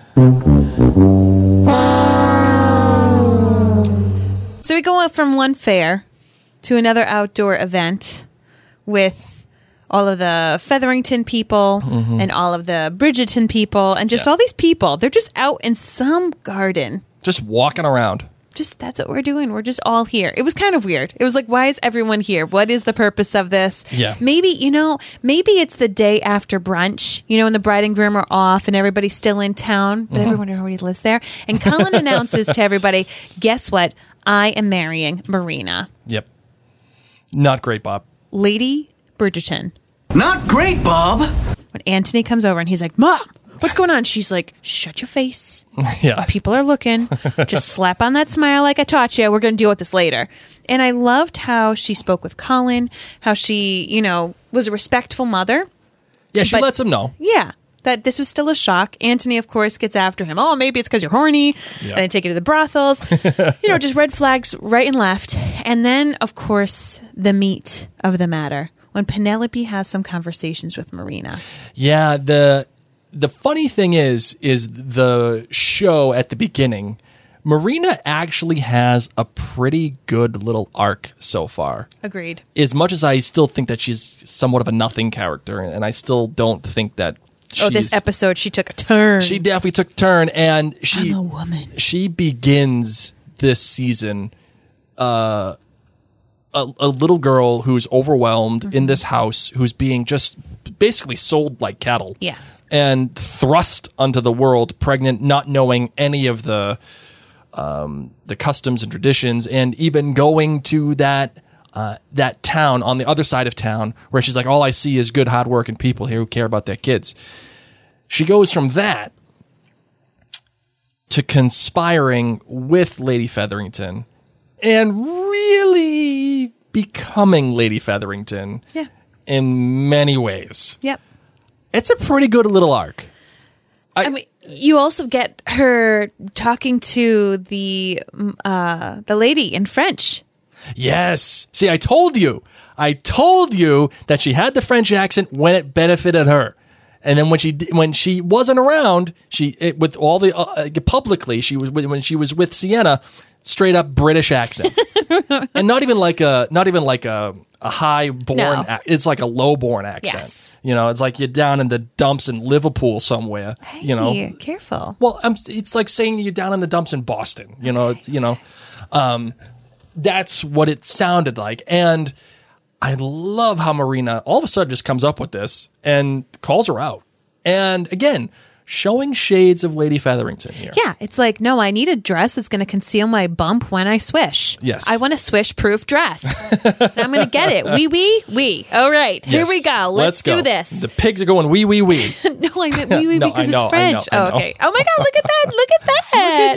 So we go up from one fair to another outdoor event with all of the Featherington people and all of the Bridgerton people and just all these people. They're just out in some garden. Just walking around. Just that's what we're doing. We're just all here. It was kind of weird. It was like, why is everyone here? What is the purpose of this? Yeah. Maybe it's the day after brunch, you know, when the bride and groom are off and everybody's still in town, but everyone already lives there. And Cullen announces to everybody, guess what? I am marrying Marina. Yep. Not great, Bob. Lady Bridgerton. Not great, Bob. When Anthony comes over and he's like, Mom, what's going on? She's like, shut your face. Yeah. People are looking. Just slap on that smile like I taught you. We're going to deal with this later. And I loved how she spoke with Colin, how she, you know, was a respectful mother. Yeah, she lets him know. Yeah. That this was still a shock. Anthony, of course, gets after him. Oh, maybe it's because you're horny. Yeah. And I take you to the brothels. You know, just red flags right and left. And then, of course, the meat of the matter. When Penelope has some conversations with Marina. Yeah, the funny thing is the show at the beginning, Marina actually has a pretty good little arc so far. Agreed. As much as I still think that she's somewhat of a nothing character, and I still don't think that this episode, she took a turn. She definitely took a turn, and I'm a woman. She begins this season a little girl who's overwhelmed in this house, who's being just basically sold like cattle. Yes. And thrust onto the world pregnant, not knowing any of the customs and traditions, and even going to that town on the other side of town where she's like, all I see is good, hardworking people here who care about their kids. She goes from that to conspiring with Lady Featherington and really becoming Lady Featherington in many ways. Yep. It's a pretty good little arc. I mean, you also get her talking to the lady in French. Yes. See, I told you that she had the French accent when it benefited her. And then when she wasn't around, with all the publicly, when she was with Sienna, straight up British accent. And not even like a high born it's like a low born accent. Yes. It's like you're down in the dumps in Liverpool somewhere, Hey, careful. Well, it's like saying you're down in the dumps in Boston, that's what it sounded like. And I love how Marina all of a sudden just comes up with this and calls her out. And again, showing shades of Lady Featherington here. Yeah, it's like, no, I need a dress that's going to conceal my bump when I swish. Yes. I want a swish-proof dress. And I'm going to get it. Wee. All right, here we go. Let's go. do this. The pigs are going wee. No, I meant wee No, because I know, it's French. I know. Oh, okay. Oh my God, look at that. Look at that.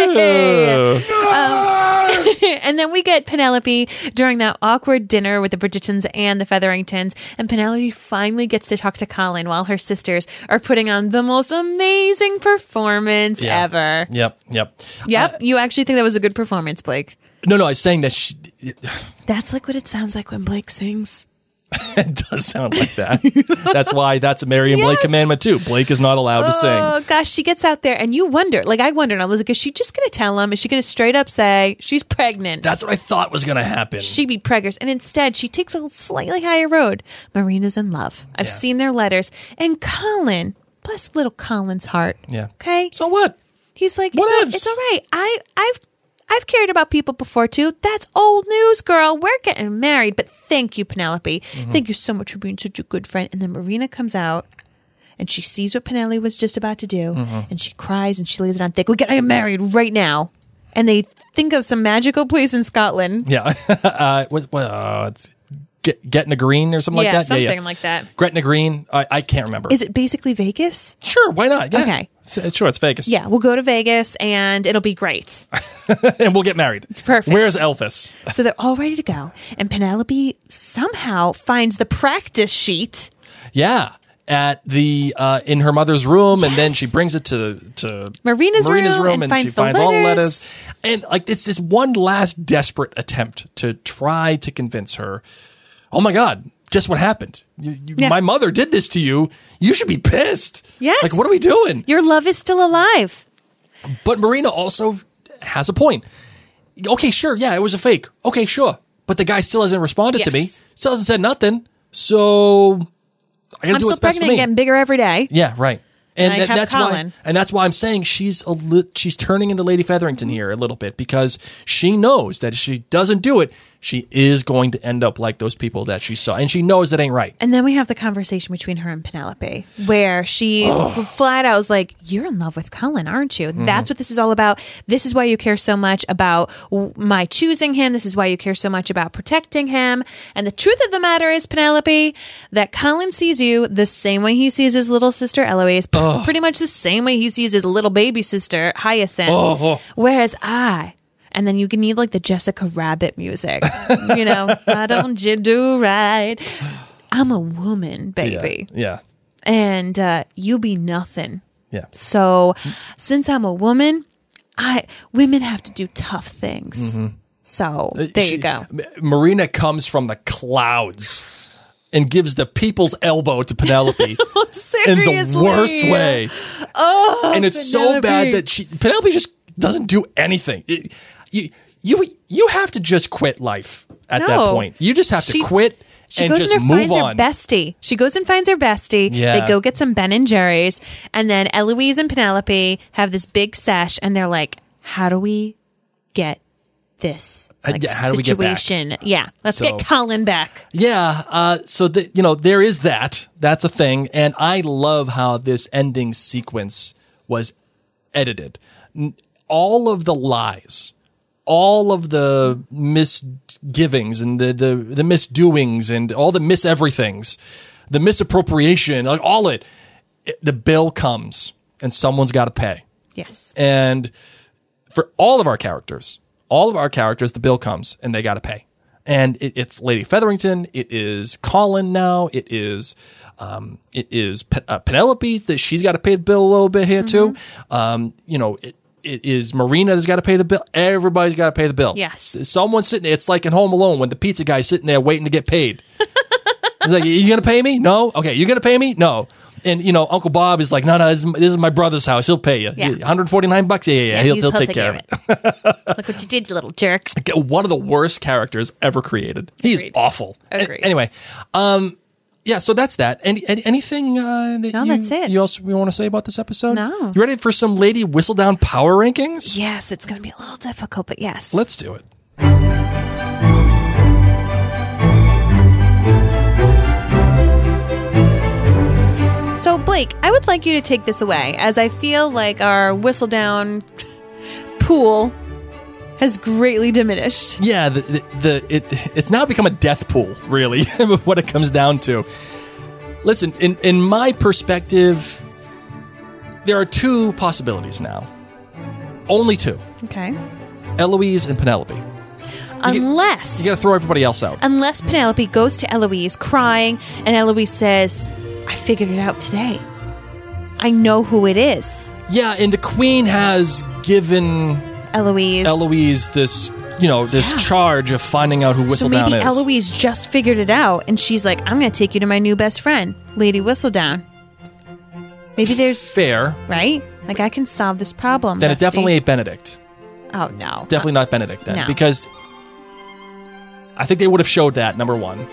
You. And then we get Penelope during that awkward dinner with the Bridgertons and the Featheringtons. And Penelope finally gets to talk to Colin while her sisters are putting on the most amazing performance ever. Yep. You actually think that was a good performance, Blake? No, I was saying that That's like what it sounds like when Blake sings. it does sound like that. That's why that's a Mary and Blake commandment too. Blake is not allowed to sing. Oh gosh, she gets out there and you wonder, like I wondered, I was like, is she just going to tell him? Is she going to straight up say she's pregnant? That's what I thought was going to happen. She'd be preggers. And instead, she takes a slightly higher road. Marina's in love. I've seen their letters. And Colin, bless little Colin's heart. Yeah. Okay? So what? He's like, Whatevs. it's all right. I've cared about people before too. That's old news, girl. We're getting married. But thank you, Penelope. Thank you so much for being such a good friend. And then Marina comes out and she sees what Penelope was just about to do. And she cries and she lays it on thick. We gotta get married right now. And they think of some magical place in Scotland. Yeah. It's Gretna Green or something like that? Something like that. Gretna Green. I can't remember. Is it basically Vegas? Sure, why not? Yeah. Okay. Sure, it's Vegas. Yeah, we'll go to Vegas and it'll be great. And we'll get married. It's perfect. Where's Elvis? So they're all ready to go. And Penelope somehow finds the practice sheet. Yeah. At the in her mother's room, and then she brings it to Marina's room and she finds the finds all the letters. letters. And like it's this one last desperate attempt to try to convince her, oh my God, guess what happened? My mother did this to you. You should be pissed. Yes. Like, what are we doing? Your love is still alive. But Marina also has a point. Okay, sure. Yeah, it was a fake. Okay, sure. But the guy still hasn't responded to me. Still hasn't said nothing. So I gotta do I'm still what's best for pregnant me. and getting bigger every day. Yeah, right. And I have that's Colin. why I'm saying she's turning into Lady Featherington here a little bit, because she knows that if she doesn't do it, she is going to end up like those people that she saw, and she knows that ain't right. And then we have the conversation between her and Penelope, where she flat out was like, "You're in love with Colin, aren't you? That's what this is all about. This is why you care so much about my choosing him. This is why you care so much about protecting him. And the truth of the matter is, Penelope, that Colin sees you the same way he sees his little sister Eloise, pretty much the same way he sees his little baby sister Hyacinth. Whereas and then you can need like the Jessica Rabbit music, why don't you do right? I'm a woman, baby. Yeah. And you be nothing. Yeah. So since I'm a woman, women have to do tough things. So there you go. Marina comes from the clouds and gives the people's elbow to Penelope in the worst way. Oh, and it's Penelope. so bad that Penelope just doesn't do anything. You have to just quit life at that point. You just have to quit She and goes just and move finds on. her bestie. She goes and finds her bestie. Yeah. They go get some Ben and Jerry's. And then Eloise and Penelope have this big sesh. And they're like, how do we get this how do we get back? situation. Yeah, let's So- get Colin back. Yeah, so there is that. That's a thing, and I love how this ending sequence was edited. All of the lies, all of the misgivings, and the misdoings, and all the everythings, the misappropriation, like all it. The bill comes, and someone's got to pay. Yes. And for all of our characters, the bill comes and they got to pay. And it's Lady Featherington. It is Colin now. It is Penelope that she's got to pay the bill a little bit here too. It is Marina that's got to pay the bill. Everybody's got to pay the bill. Yes. Someone's sitting there. It's like in Home Alone when the pizza guy's sitting there waiting to get paid. He's like, you going to pay me? No. Okay. You going to pay me? No. And, Uncle Bob is like, no, this is my brother's house. He'll pay you. Yeah. $149? Yeah. He'll take care of it. Look what you did, you little jerk. One of the worst characters ever created. He's Agreed. awful. Agreed. Anyway, yeah, so that's that. Anything that's it. You want to say about this episode? No. You ready for some Lady Whistledown power rankings? Yes, it's going to be a little difficult, but yes. Let's do it. So, Blake, I would like you to take this away, as I feel like our Whistledown pool has greatly diminished. Yeah, it's now become a death pool, really, what it comes down to. Listen, in my perspective, there are two possibilities now. Only two. Okay. Eloise and Penelope. Unless... You got to throw everybody else out. Unless Penelope goes to Eloise crying, and Eloise says, I figured it out today. I know who it is. Yeah, and the Queen has given Eloise this, charge of finding out who Whistledown so maybe is. Eloise just figured it out, and she's like, I'm going to take you to my new best friend, Lady Whistledown. Maybe there's... Fair. Right? Like, I can solve this problem. Then it Dusty. definitely ain't Benedict. Oh, no. Definitely not Benedict then. No. Because I think they would have showed that, number one.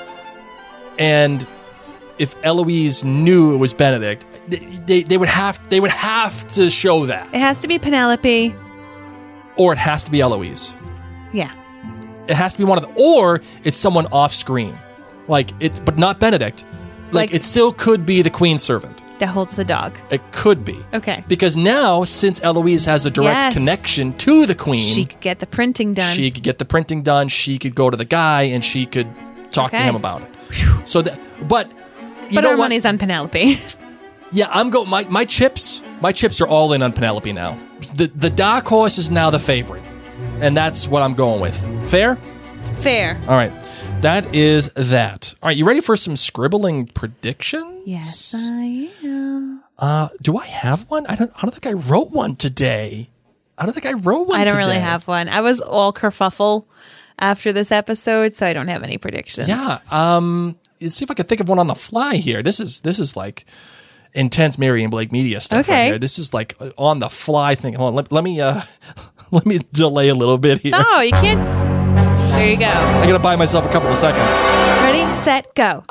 And if Eloise knew it was Benedict, they would have to show that. It has to be Penelope. Or it has to be Eloise. Yeah. It has to be one of them. Or it's someone off screen. But not Benedict. Like- It still could be the Queen's servant. That holds the dog. It could be. Okay. Because now, since Eloise has a direct Yes. connection to the Queen, She could get the printing done. she could get the printing done. She could go to the guy and she could talk to Okay. him about it. So but you but know our what? money's on Penelope. Yeah, I'm going. My chips are all in on Penelope now. The dark horse is now the favorite, and that's what I'm going with. Fair? Fair. All right. That is that. All right, you ready for some scribbling predictions? Yes, I am. Do I have one? I don't think I wrote one today. I don't really have one. I was all kerfuffle after this episode, so I don't have any predictions. Yeah. Let's see if I can think of one on the fly here. This is like intense Mary and Blake media stuff right Okay. here. This is like on the fly thing. Hold on. Let me delay a little bit here. No, you can't. There you go. I gotta buy myself a couple of seconds. Ready, set, go.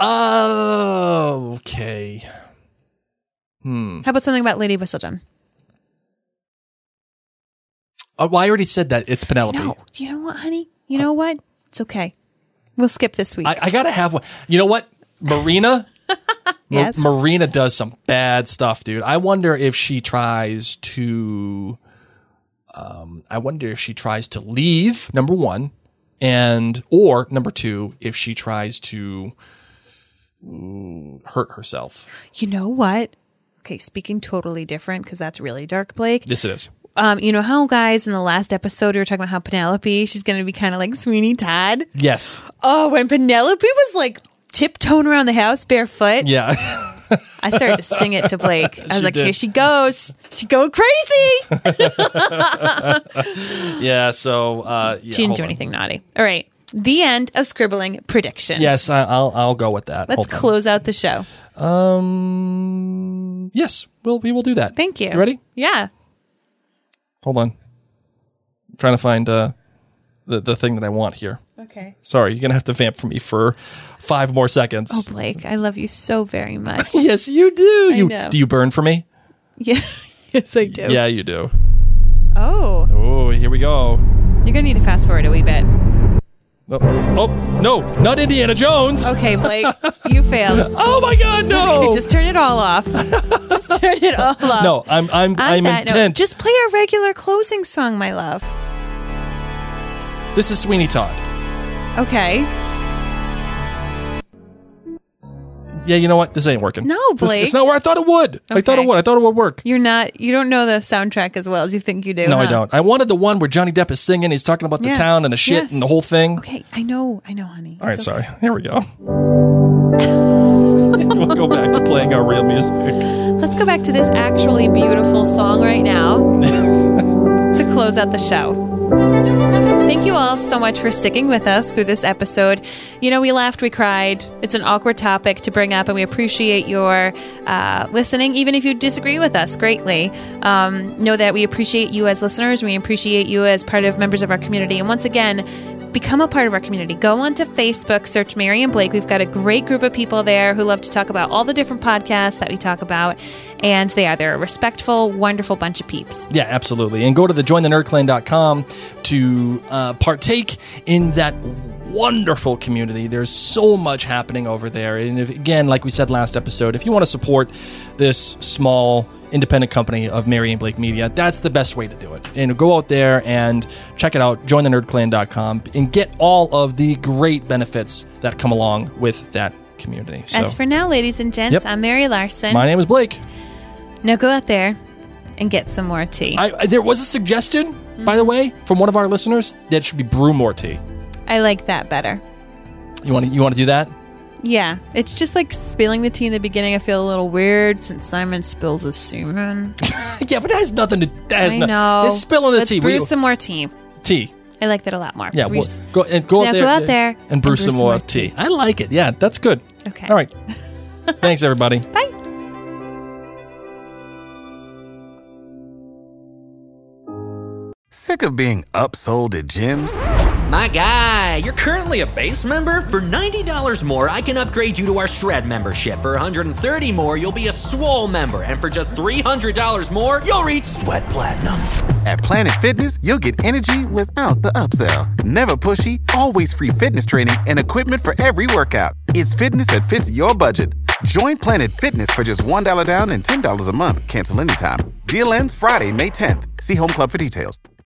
Okay. How about something about Lady Whistledown? Well, I already said that. It's Penelope. No. You know what, honey? You know what? It's okay. We'll skip this week. I gotta have one. You know what? Marina? Yes. Marina does some bad stuff, dude. I wonder if she tries to leave, number one, or number two, if she tries to hurt herself. You know what? Okay, speaking totally different, because that's really dark, Blake. Yes, it is. You know how, guys, in the last episode, we were talking about how Penelope, she's going to be kind of like Sweeney Todd? Yes. Oh, when Penelope was like tiptoeing around the house barefoot, Yeah. I started to sing it to Blake. I was like, did. here she goes. She go crazy. Yeah. So, She didn't do anything naughty. All right. The end of scribbling predictions. Yes, I'll go with that. Let's Hold on. close out the show. Yes, we will do that. Thank you. You ready? Yeah. Hold on. I'm trying to find the thing that I want here. Okay. Sorry, you're gonna have to vamp for me for 5 more seconds. Oh, Blake, I love you so very much. Yes, you do. know. Do you burn for me? Yeah. Yes, I do. Yeah, you do. Oh. Oh, here we go. You're going to need to fast forward a wee bit. Oh, no, not Indiana Jones. Okay, Blake, you failed. Oh my God, no. Okay, just turn it all off. Just turn it all off. No, I'm intent. Just play our regular closing song, my love. This is Sweeney Todd. Okay. Yeah, you know what? This ain't working. No, Blake. It's not where I thought it would. I thought it would work. You don't know the soundtrack as well as you think you do. No, huh? I don't. I wanted the one where Johnny Depp is singing. He's talking about the town and the shit and the whole thing. Okay, I know, honey. All right, It's sorry. Here we go. We'll go back to playing our real music. Let's go back to this actually beautiful song right now to close out the show. Thank you all so much for sticking with us through this episode. You know, we laughed, we cried. It's an awkward topic to bring up, and we appreciate your listening, even if you disagree with us greatly. Know that we appreciate you as listeners, and we appreciate you as part of members of our community. And once again, become a part of our community. Go onto Facebook, search Mary and Blake. We've got a great group of people there who love to talk about all the different podcasts that we talk about. And they're a respectful, wonderful bunch of peeps. Yeah, absolutely. And go to the jointhenerdclan.com to partake in that wonderful community. There's so much happening over there. And if, again, like we said last episode, if you want to support this small independent company of Mary and Blake Media, that's the best way to do it. And go out there and check it out, jointhenerdclan.com, and get all of the great benefits that come along with that community. So, as for now, ladies and gents, I'm Mary Larson. My name is Blake. Now go out there and get some more tea. There was a suggestion, by the way, from one of our listeners that it should be brew more tea. I like that better. You want to do that? Yeah, it's just like spilling the tea in the beginning. I feel a little weird since Simon spills his semen. Yeah, but that has nothing to. I know. It's spilling the tea. Let's brew some more tea. Tea. I like that a lot more. Yeah, go out there and brew some more tea. I like it. Yeah, that's good. Okay. All right. Thanks, everybody. Bye. Sick of being upsold at gyms? My guy, you're currently a base member? For $90 more, I can upgrade you to our Shred membership. For $130 more, you'll be a Swole member. And for just $300 more, you'll reach Sweat Platinum. At Planet Fitness, you'll get energy without the upsell. Never pushy, always free fitness training and equipment for every workout. It's fitness that fits your budget. Join Planet Fitness for just $1 down and $10 a month. Cancel anytime. Deal ends Friday, May 10th. See Home Club for details.